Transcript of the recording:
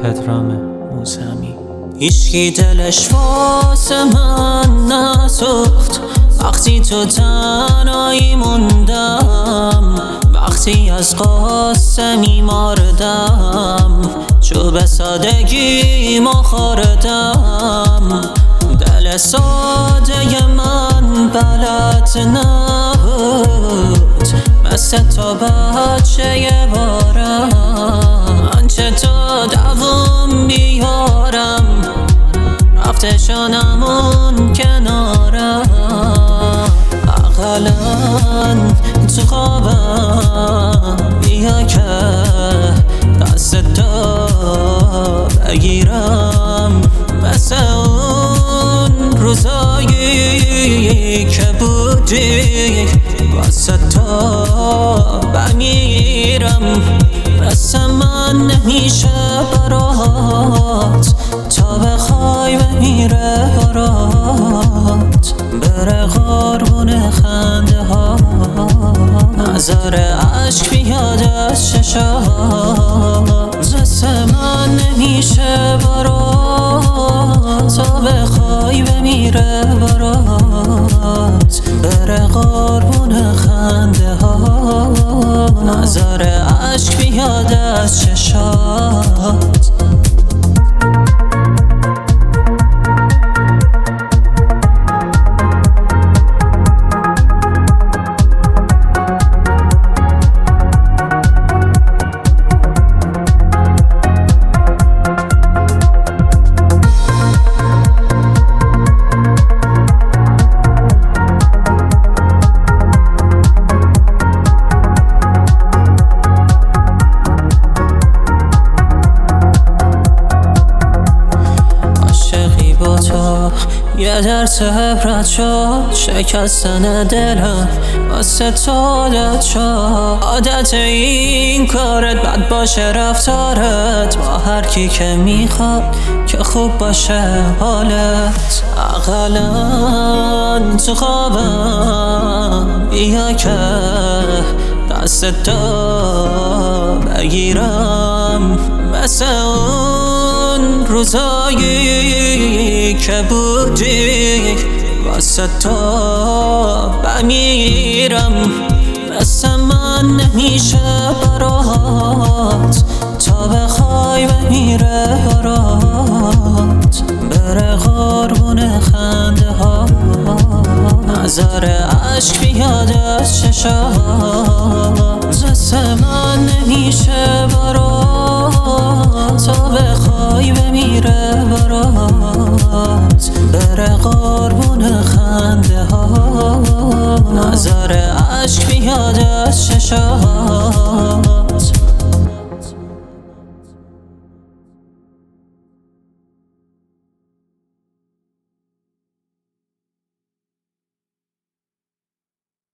پدرام موسمی. هیچکی دلش واسه من نسوخت وقتی تو تنهایی موندم، وقتی از قاسمی مردم، چو به سادگی خوردم. دل ساده من بلد نبود مثل تو بچه بارم، آنچه تو دوام بیارم رفته شانمون کنارم. اقلا تو خوابم بیا که دست تو بگیرم، مثل اون روزایی که بودی واسه تو بمیرم. مثل من نمیشه برات تا بخوای بمیره برات، بره قربون خنده ها، نظر عشق بیاد از چشات. مثل من نمیشه برات تا بخوای بمیره برات، بره قربون خنده ها، نظر عشق بیاد از چشات. یه درس عبرت شد شکستن دلم واسه تو عادت شد. عادت این کارت بد باشه رفتارت با هر کی که میخواد که خوب باشه حالت. اقلا تو خوابم بیا که دست تو بگیرم، مثل اون روزایی که بودی واسه تو بمیرم. مثل من نمیشه برات تا بخوای بمیره برات، بره قربون خنده ها، نظر عشق بیاد از چشات. مثل من نمیشه برات تا بخوای بمیره برات، بره قربون خنده ها، نظر عشق بیاد از چشات.